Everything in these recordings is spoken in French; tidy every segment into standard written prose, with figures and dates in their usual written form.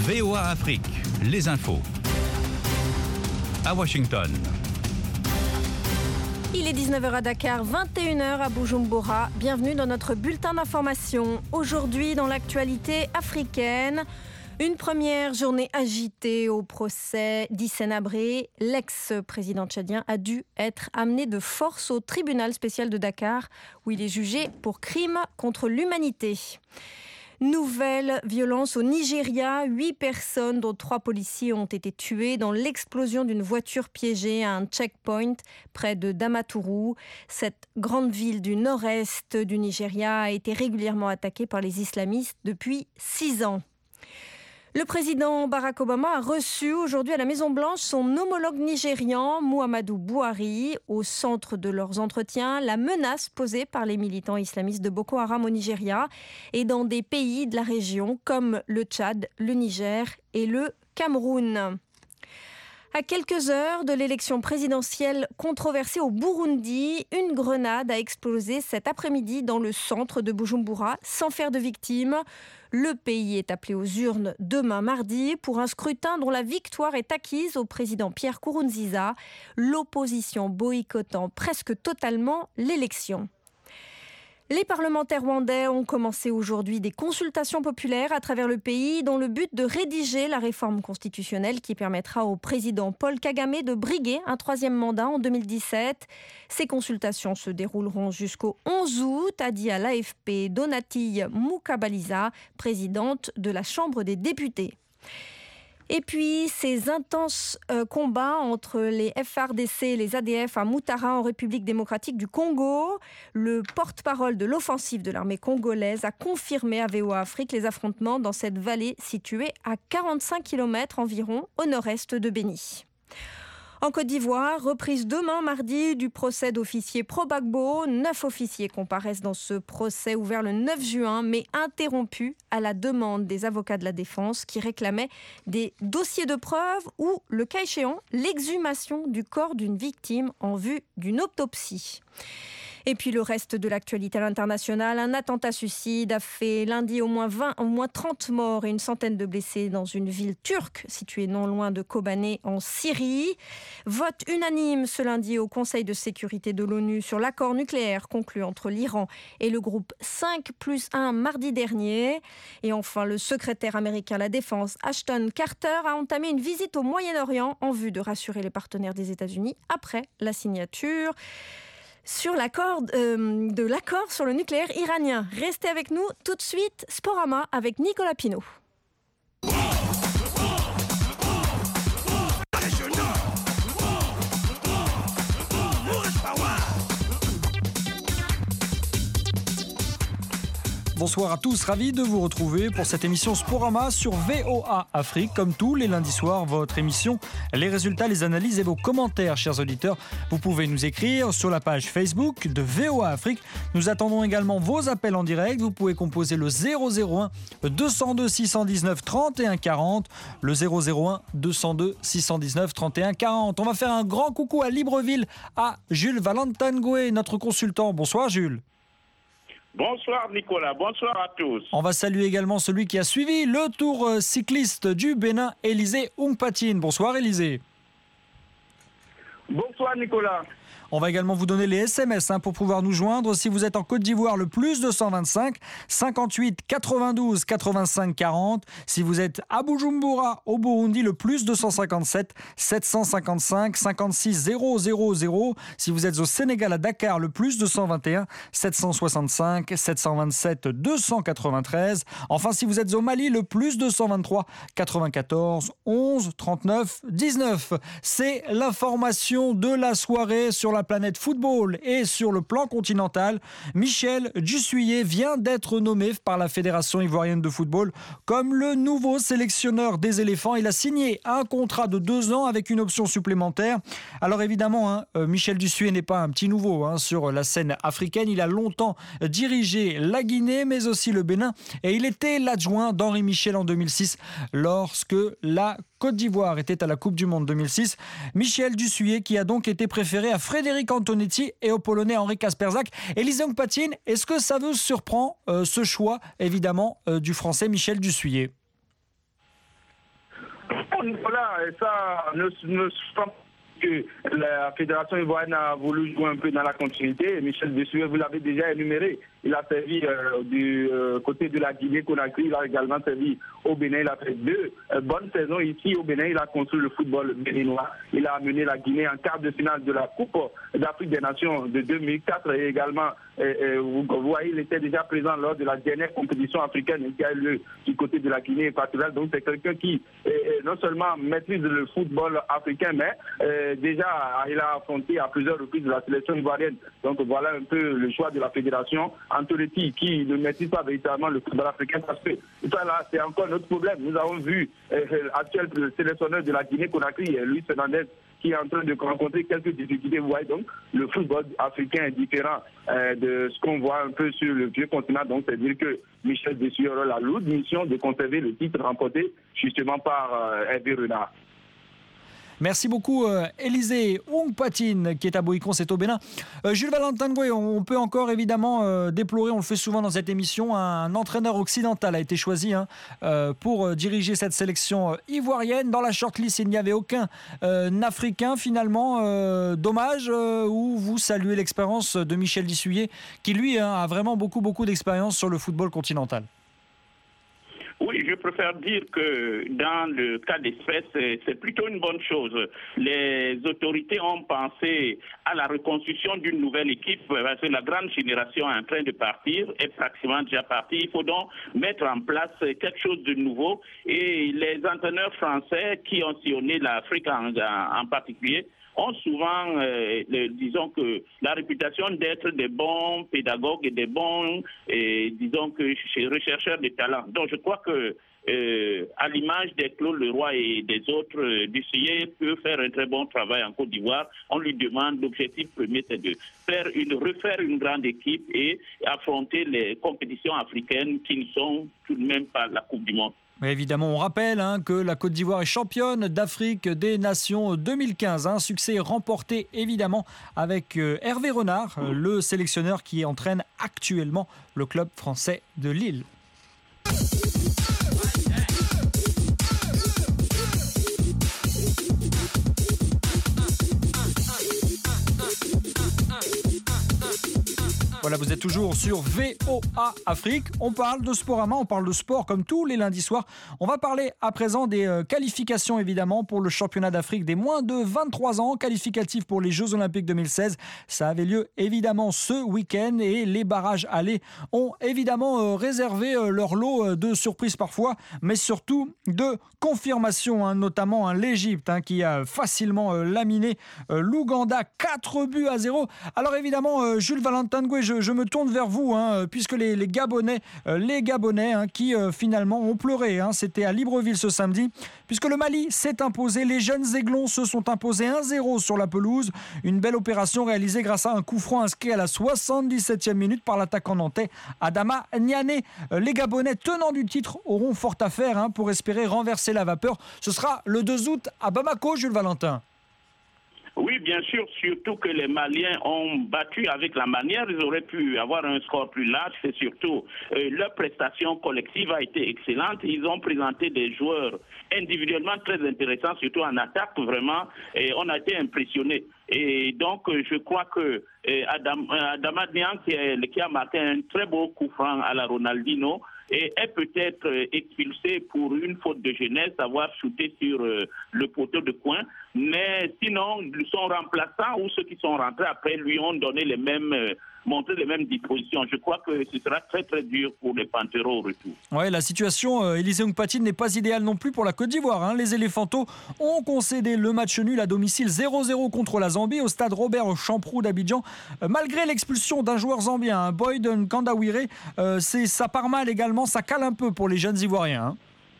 VOA Afrique, les infos. À Washington. Il est 19h à Dakar, 21h à Bujumbura. Bienvenue dans notre bulletin d'information. Aujourd'hui, dans l'actualité africaine, une première journée agitée au procès d'Hissène Habré. L'ex-président tchadien a dû être amené de force au tribunal spécial de Dakar, où il est jugé pour crime contre l'humanité. Nouvelle violence au Nigeria. 8 personnes, dont 3 policiers, ont été tuées dans l'explosion d'une voiture piégée à un checkpoint près de Damaturu. Cette grande ville du nord-est du Nigeria a été régulièrement attaquée par les islamistes depuis 6 ans. Le président Barack Obama a reçu aujourd'hui à la Maison-Blanche son homologue nigérian, Muhammadu Buhari. Au centre de leurs entretiens, la menace posée par les militants islamistes de Boko Haram au Nigeria et dans des pays de la région comme le Tchad, le Niger et le Cameroun. À quelques heures de l'élection présidentielle controversée au Burundi, une grenade a explosé cet après-midi dans le centre de Bujumbura sans faire de victimes. Le pays est appelé aux urnes demain mardi pour un scrutin dont la victoire est acquise au président Pierre Nkurunziza, l'opposition boycottant presque totalement l'élection. Les parlementaires rwandais ont commencé aujourd'hui des consultations populaires à travers le pays dans le but de rédiger la réforme constitutionnelle qui permettra au président Paul Kagame de briguer un 3e mandat en 2017. Ces consultations se dérouleront jusqu'au 11 août, a dit à l'AFP Donatille Mukabaliza, présidente de la Chambre des députés. Et puis, ces intenses combats entre les FARDC et les ADF à Mutara en République démocratique du Congo. Le porte-parole de l'offensive de l'armée congolaise a confirmé à VOA Afrique les affrontements dans cette vallée située à 45 km environ au nord-est de Béni. En Côte d'Ivoire, reprise demain mardi du procès d'officier pro-Gbagbo. 9 officiers comparaissent dans ce procès ouvert le 9 juin, mais interrompu à la demande des avocats de la défense qui réclamaient des dossiers de preuves ou, le cas échéant, l'exhumation du corps d'une victime en vue d'une autopsie. Et puis le reste de l'actualité à l'international, un attentat suicide a fait lundi au moins 30 morts et une centaine de blessés dans une ville turque située non loin de Kobané en Syrie. Vote unanime ce lundi au Conseil de sécurité de l'ONU sur l'accord nucléaire conclu entre l'Iran et le groupe 5+1 mardi dernier. Et enfin, le secrétaire américain à la Défense, Ashton Carter, a entamé une visite au Moyen-Orient en vue de rassurer les partenaires des États-Unis après la signature sur l'accord sur le nucléaire iranien. Restez avec nous tout de suite. Sporama avec Nicolas Pinault. Bonsoir à tous, ravi de vous retrouver pour cette émission Sporama sur VOA Afrique. Comme tous les lundis soirs, votre émission, les résultats, les analyses et vos commentaires, chers auditeurs. Vous pouvez nous écrire sur la page Facebook de VOA Afrique. Nous attendons également vos appels en direct. Vous pouvez composer le 001 202 619 31 40, le 001 202 619 31 40. On va faire un grand coucou à Libreville, à Jules Valentangoué, notre consultant. Bonsoir Jules. Bonsoir Nicolas, bonsoir à tous. On va saluer également celui qui a suivi le tour cycliste du Bénin, Élisée Ungpatine. Bonsoir Élisée. Bonsoir Nicolas. On va également vous donner les SMS pour pouvoir nous joindre. Si vous êtes en Côte d'Ivoire, le plus 225 58 92 85 40. Si vous êtes à Bujumbura, au Burundi, le plus 257 755 56 000. Si vous êtes au Sénégal, à Dakar, le plus 221 765 727 293. Enfin, si vous êtes au Mali, le plus 223 94 11 39 19. C'est l'information de la soirée sur la planète football et sur le plan continental. Michel Dussuyer vient d'être nommé par la Fédération ivoirienne de football comme le nouveau sélectionneur des éléphants. Il a signé un contrat de 2 ans avec une option supplémentaire. Alors évidemment, Michel Dussuyer n'est pas un petit nouveau sur la scène africaine. Il a longtemps dirigé la Guinée, mais aussi le Bénin. Et il était l'adjoint d'Henri Michel en 2006 lorsque la Côte d'Ivoire était à la Coupe du Monde 2006. Michel Dussuyer qui a donc été préféré à Frédéric Antonetti et au Polonais Henri Kasperzak. Élisée Ungpatine, est-ce que ça vous surprend ce choix évidemment du Français Michel Dussuyer ? Voilà, ça ne pas que la Fédération ivoirienne a voulu jouer un peu dans la continuité. Michel Desuet, vous l'avez déjà énuméré. Il a servi du côté de la Guinée-Conakry, il a également servi au Bénin. Il a fait 2 bonnes saisons ici au Bénin. Il a construit le football béninois. Il a amené la Guinée en quart de finale de la Coupe d'Afrique des Nations de 2004 et également, vous voyez, il était déjà présent lors de la dernière compétition africaine qui a eu lieu du côté de la Guinée équatoriale. Donc c'est quelqu'un qui non seulement maîtrise le football africain, mais déjà il a affronté à plusieurs reprises la sélection ivoirienne. Donc voilà un peu le choix de la fédération. Antonetti qui ne maîtrise pas véritablement le football africain parce que ça là c'est encore notre problème. Nous avons vu l'actuel sélectionneur de la Guinée-Conakry, Luis Fernandez, qui est en train de rencontrer quelques difficultés. Vous voyez donc le football africain est différent de ce qu'on voit un peu sur le vieux continent. Donc c'est-à-dire que Michel Desuet aura la lourde mission de conserver le titre remporté justement par Hervé Renard. Merci beaucoup Élisée Ongpatine qui est à Boïcon, c'est au Bénin. Jules Valentin Ngoué, on peut encore évidemment déplorer, on le fait souvent dans cette émission, un entraîneur occidental a été choisi pour diriger cette sélection ivoirienne. Dans la shortlist, il n'y avait aucun Africain finalement. Dommage, ou vous saluez l'expérience de Michel Desuet qui lui a vraiment beaucoup d'expérience sur le football continental. Oui, je préfère dire que dans le cas d'espèce, c'est plutôt une bonne chose. Les autorités ont pensé à la reconstruction d'une nouvelle équipe parce que la grande génération est en train de partir, est pratiquement déjà partie. Il faut donc mettre en place quelque chose de nouveau. Et les entraîneurs français qui ont sillonné l'Afrique en particulier ont souvent, disons que, la réputation d'être des bons pédagogues et des bons, disons que, rechercheurs de talent. Donc je crois que, à l'image des Claude Leroy et des autres, Desuet peut faire un très bon travail en Côte d'Ivoire. On lui demande, l'objectif premier, c'est de refaire une grande équipe et affronter les compétitions africaines qui ne sont tout de même pas la Coupe du Monde. Mais évidemment, on rappelle que la Côte d'Ivoire est championne d'Afrique des Nations 2015. Un succès remporté évidemment avec Hervé Renard, le sélectionneur qui entraîne actuellement le club français de Lille. Voilà, vous êtes toujours sur VOA Afrique. On parle de Sporama, on parle de sport comme tous les lundis soirs. On va parler à présent des qualifications évidemment pour le championnat d'Afrique des moins de 23 ans, qualificatif pour les Jeux Olympiques 2016. Ça avait lieu évidemment ce week-end et les barrages allés ont évidemment réservé leur lot de surprises parfois, mais surtout de confirmations, notamment l'Égypte qui a facilement laminé l'Ouganda 4-0. Alors évidemment, Jules Valentin Ngoué, je me tourne vers vous, puisque les Gabonais qui finalement ont pleuré. C'était à Libreville ce samedi, puisque le Mali s'est imposé. Les jeunes Aiglons se sont imposés 1-0 sur la pelouse. Une belle opération réalisée grâce à un coup franc inscrit à la 77e minute par l'attaquant nantais Adama Niané. Les Gabonais, tenants du titre, auront fort à faire pour espérer renverser la vapeur. Ce sera le 2 août à Bamako, Jules Valentin. Oui, bien sûr, surtout que les Maliens ont battu avec la manière. Ils auraient pu avoir un score plus large. C'est surtout leur prestation collective a été excellente. Ils ont présenté des joueurs individuellement très intéressants, surtout en attaque, vraiment. Et on a été impressionnés. Et donc, je crois que Adama Niang, qui a marqué un très beau coup franc à la Ronaldinho, et est peut-être expulsé pour une faute de jeunesse, avoir shooté sur le poteau de coin. Mais sinon, son remplaçant ou ceux qui sont rentrés après lui ont donné montré les mêmes dispositions. Je crois que ce sera très très dur pour les Panteros au retour. Ouais, la situation, Élisée Ongpatine, n'est pas idéale non plus pour la Côte d'Ivoire. Les Éléphantos ont concédé le match nul à domicile 0-0 contre la Zambie au stade Robert Champrou d'Abidjan. Malgré l'expulsion d'un joueur zambien, Boyd Nkandawire, ça part mal également, ça cale un peu pour les jeunes Ivoiriens.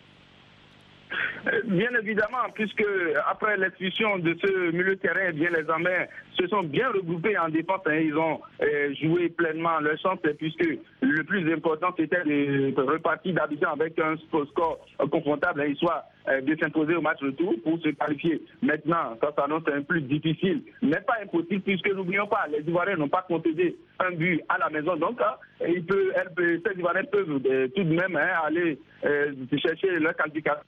Bien évidemment, puisque après l'expulsion de ce milieu de terrain, les Zambiens se sont bien regroupés en défense. Ils ont joué pleinement leur chance, puisque le plus important, c'était de repartir d'Abidjan avec un score confortable, soit de s'imposer au match retour pour se qualifier. Maintenant, ça s'annonce un plus difficile, mais pas impossible, puisque n'oublions pas, les Ivoiriens n'ont pas concédé un but à la maison. Donc, ces Ivoiriens peuvent tout de même aller chercher leur qualification